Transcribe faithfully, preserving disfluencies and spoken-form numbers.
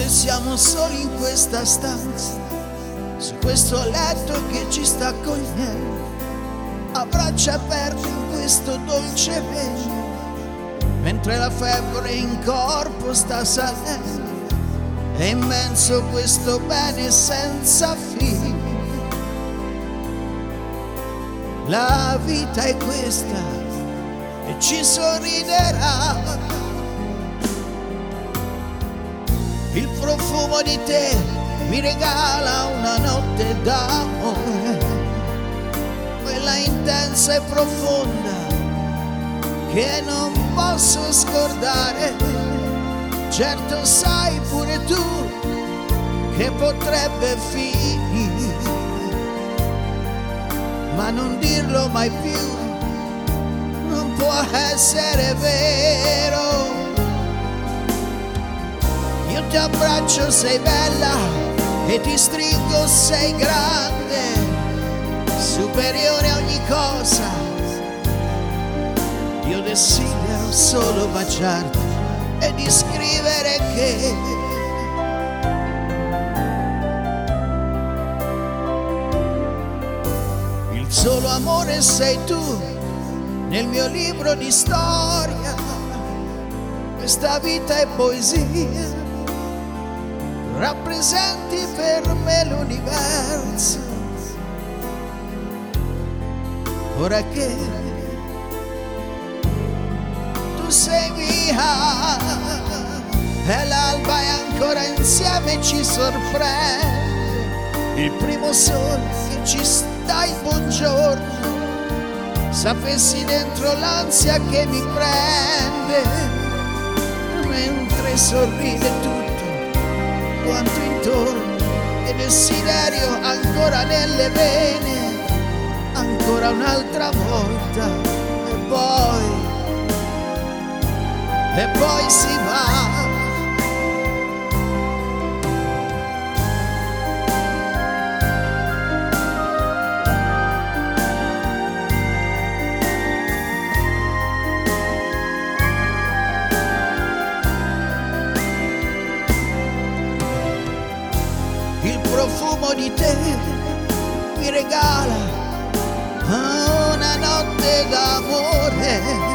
Notte siamo soli in questa stanza, su questo letto che ci sta accogliendo, a braccia aperte in questo dolce regno, mentre la febbre in corpo sta salendo. È immenso questo bene senza fine. La vita è questa e ci sorriderà. Il profumo di te mi regala una notte d'amore, quella intensa e profonda che non posso scordare. Certo sai pure tu che potrebbe finire, ma non dirlo mai più, non può essere vero. Io ti abbraccio, sei bella, e ti stringo, sei grande, superiore a ogni cosa. Io desidero solo baciarti e di scrivere che il solo amore sei tu nel mio libro di storia. Questa vita è poesia, rappresenti per me l'universo. Ora che tu sei mia e l'alba è ancora insieme, ci sorprende il primo sole che ci sta il buongiorno. Sapessi dentro l'ansia che mi prende mentre sorride tutto quanto intorno, e desiderio ancora nelle vene, ancora un'altra volta, e poi e poi si va. Il profumo di te mi regala una notte d'amore,